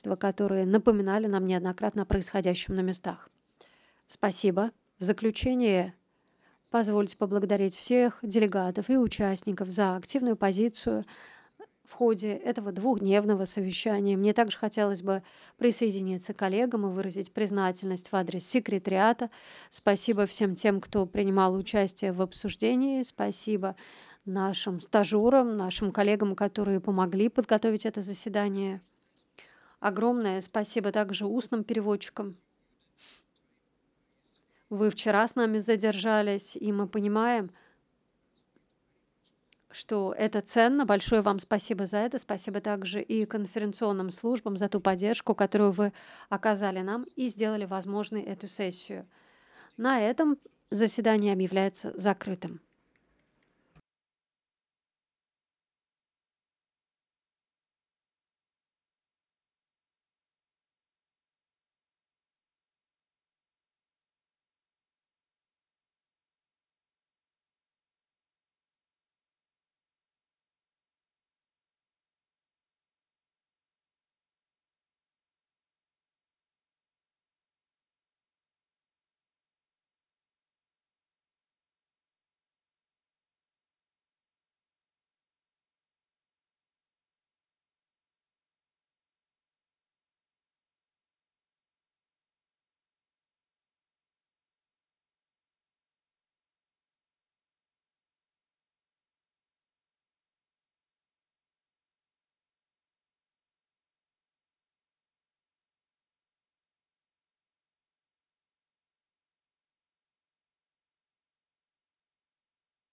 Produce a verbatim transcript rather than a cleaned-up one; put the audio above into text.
обстоятельства, которые напоминали нам неоднократно о происходящем на местах. Спасибо. В заключение позвольте поблагодарить всех делегатов и участников за активную позицию в ходе этого двухдневного совещания. Мне также хотелось бы присоединиться к коллегам и выразить признательность в адрес секретариата. Спасибо всем тем, кто принимал участие в обсуждении. Спасибо нашим стажерам, нашим коллегам, которые помогли подготовить это заседание. Огромное спасибо также устным переводчикам. Вы вчера с нами задержались, и мы понимаем, что это ценно. Большое вам спасибо за это. Спасибо также и конференционным службам за ту поддержку, которую вы оказали нам и сделали возможной эту сессию. На этом заседание объявляется закрытым.